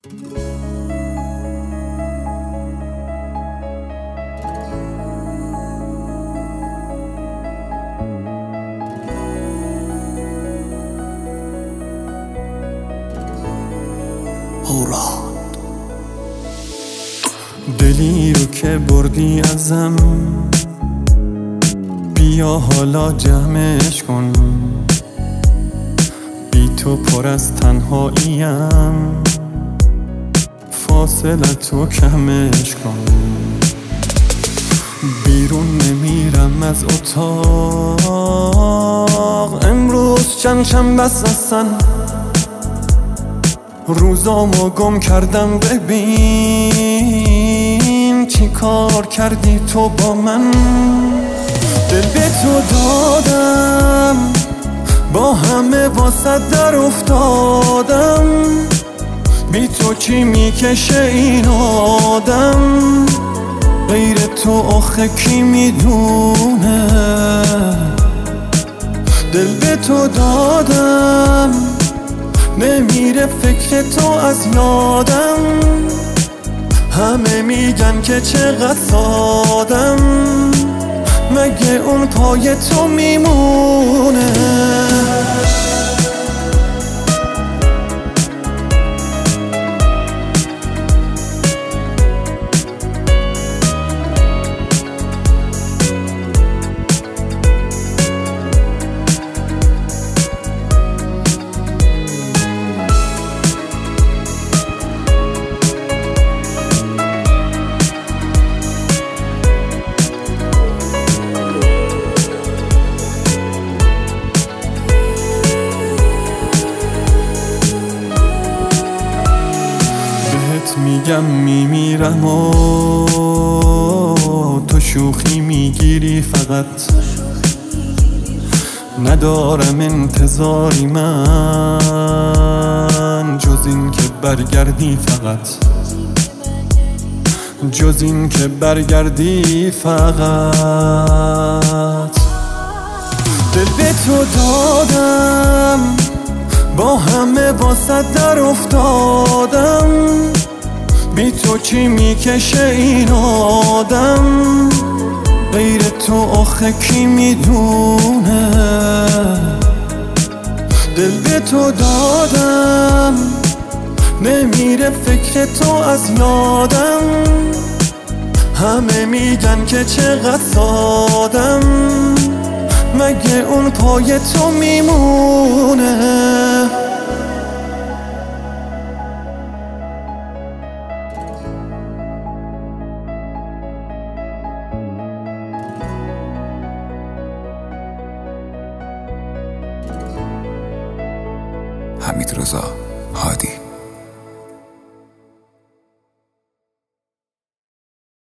دلی رو که بردی ازم، بیا حالا جمعش کن. بی تو پر از تنهاییم، فاصلتو کمش کن. بیرون نمیرم از اتاق، امروز چند بس هستن. روزامو گم کردم، ببین چی کار کردی تو با من. دل به تو دادم، با همه واسه در افتادم. بی تو چی میکشه این آدم، غیر تو آخه کی میدونه. دل به تو دادم، نمیره فکر تو از یادم. همه میگن که چقدر سادم، مگه اون پای تو میمونه. میگم میمیرم و تو شوخی میگیری فقط. ندارم انتظاری من، جز این که برگردی فقط. جز این که برگردی فقط. دل به تو دادم، با همه واسه در افتادم. بی تو چی میکشه این آدم، غیر تو آخه کی میدونه. دل به تو دادم، نمیره فکر تو از یادم. همه میگن که چقدر سادم، مگه اون پای تو میمونه. حمیدرضا هادی.